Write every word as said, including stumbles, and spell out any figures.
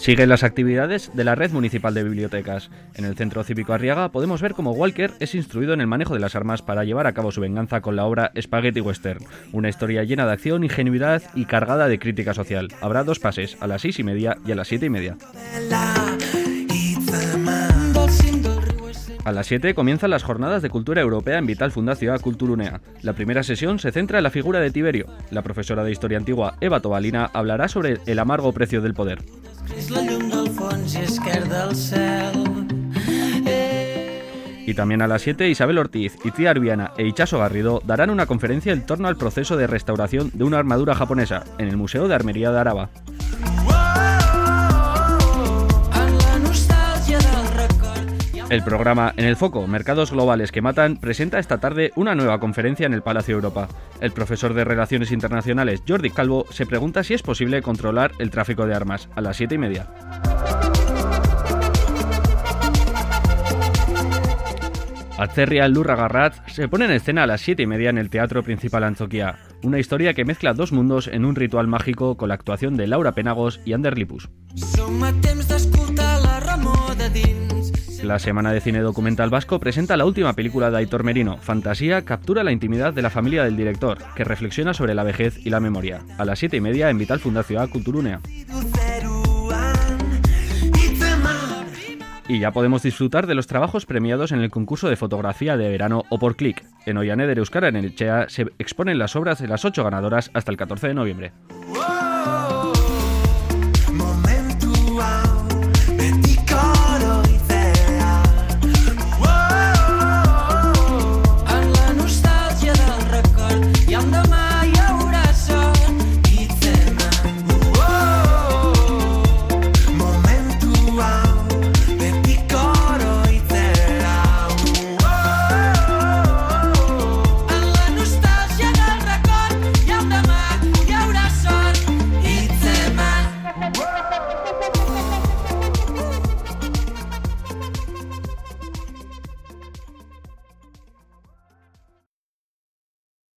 Siguen las actividades de la Red Municipal de Bibliotecas. En el Centro Cívico Arriaga podemos ver cómo Walker es instruido en el manejo de las armas para llevar a cabo su venganza con la obra Spaghetti Western, una historia llena de acción, ingenuidad y cargada de crítica social. Habrá dos pases, a las seis y media y a las siete y media. A las siete comienzan las jornadas de cultura europea en Vital Fundació Culturunea. La primera sesión se centra en la figura de Tiberio. La profesora de Historia Antigua, Eva Tobalina, hablará sobre el amargo precio del poder. Y también a las siete, Isabel Ortiz, Itziar Arbiana e Itxaso Garrido darán una conferencia en torno al proceso de restauración de una armadura japonesa en el Museo de Armería de Araba. El programa En el Foco, Mercados Globales que Matan, presenta esta tarde una nueva conferencia en el Palacio Europa. El profesor de Relaciones Internacionales, Jordi Calvo, se pregunta si es posible controlar el tráfico de armas, a las siete y media. Atzerria Lurragarrat se pone en escena a las siete y media en el Teatro Principal Antzoquia, una historia que mezcla dos mundos en un ritual mágico con la actuación de Laura Penagos y Ander Lipus. La Semana de Cine Documental Vasco presenta la última película de Aitor Merino. Fantasía captura la intimidad de la familia del director, que reflexiona sobre la vejez y la memoria. A las siete y media en Vital Fundació Culturunea. Y ya podemos disfrutar de los trabajos premiados en el concurso de fotografía de verano Oporclick. En Ollané de Euskara, en el Elchea, se exponen las obras de las ocho ganadoras hasta el catorce de noviembre.